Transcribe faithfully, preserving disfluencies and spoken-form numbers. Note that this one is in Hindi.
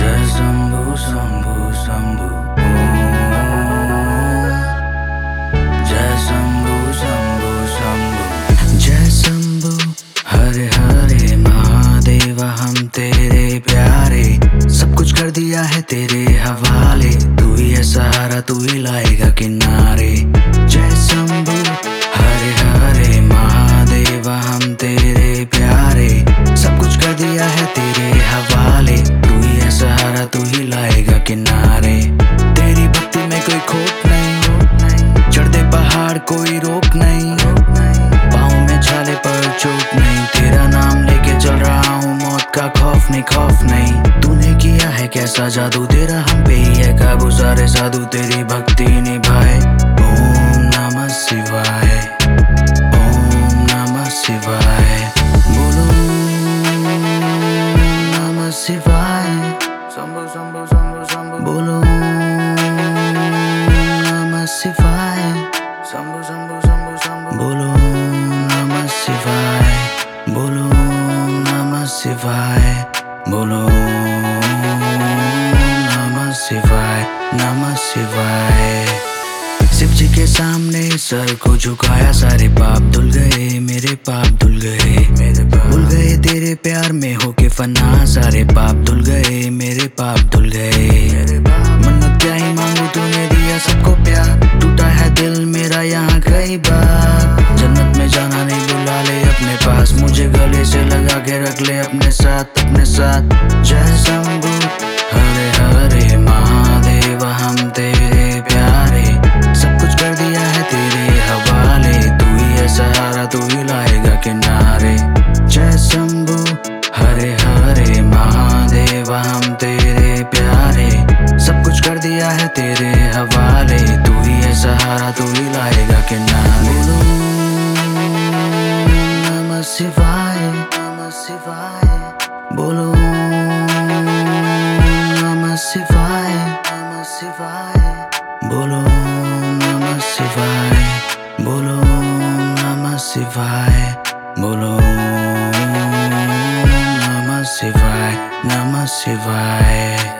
जय शंभु शंभु शंभु ओम। जय शंभु शंभु शंभु जय शंभु हरे हरे महादेव हम तेरे प्यारे। सब कुछ कर दिया है तेरे हवाले, तू ही है सहारा तू ही लाएगा किनारे। जय शंभु हरे हरे महादेव हम तेरे प्यारे। सब कुछ कर दिया है तेरे हवाले, तू ही है सहारा तू ही लाएगा किनारे। तेरी भक्ति में कोई खोट नहीं, चढ़ते पहाड़ कोई रोक नहीं, पाँव में छाले पर चोट नहीं। तेरा नाम लेके चल रहा हूँ, मौत का खौफ नहीं खौफ नहीं। तूने किया है कैसा जादू, तेरा हम पे ही है काबू, सारे साधु तेरी भक्ति निभाए। ओम नमः शिवाय, ओम नमः शिवाय, बोलो नमः शिवाय। शंभु शंभु शंभु शंभु बोलो नमः शिवाय। शंभु शंभु शंभु शंभु बोलो नमः शिवाय, बोलो नमः शिवाय, बोलो नमः शिवाय, नमः शिवाय। शिव जी के सामने सर को झुकाया, सारे पाप धुल गए मेरे पाप धुल गए। मेरे पाप भूल गए तेरे प्यार में होके फना, सारे पाप धुल गए मेरे पाप धुल गए। मन्नत क्या ही मांगू तूने दिया सबको प्यार, टूटा है दिल मेरा यहाँ कई बार। जन्नत में जाना नहीं बुला ले अपने पास, मुझे गले से लगा के रख ले अपने साथ अपने साथ। जय शंभु हरे हरे महादेव हम तेरे प्यारे। सब कुछ कर दिया है तेरे हवाले, तू ही है सहारा तू ही लाएगा किनारे। जय शंभु हरे हरे महादेव हम तेरे प्यारे। सब कुछ कर दिया है तेरे हवाले, तू ही है सहारा तू ही लाएगा किनारे। नमः शिवाय, नमः शिवाय, बोलो नमः शिवाय, नमः शिवाय, बोलो नमः शिवाय, बोलो नमः शिवाय, बोलो नमः शिवाय, नमः शिवाय।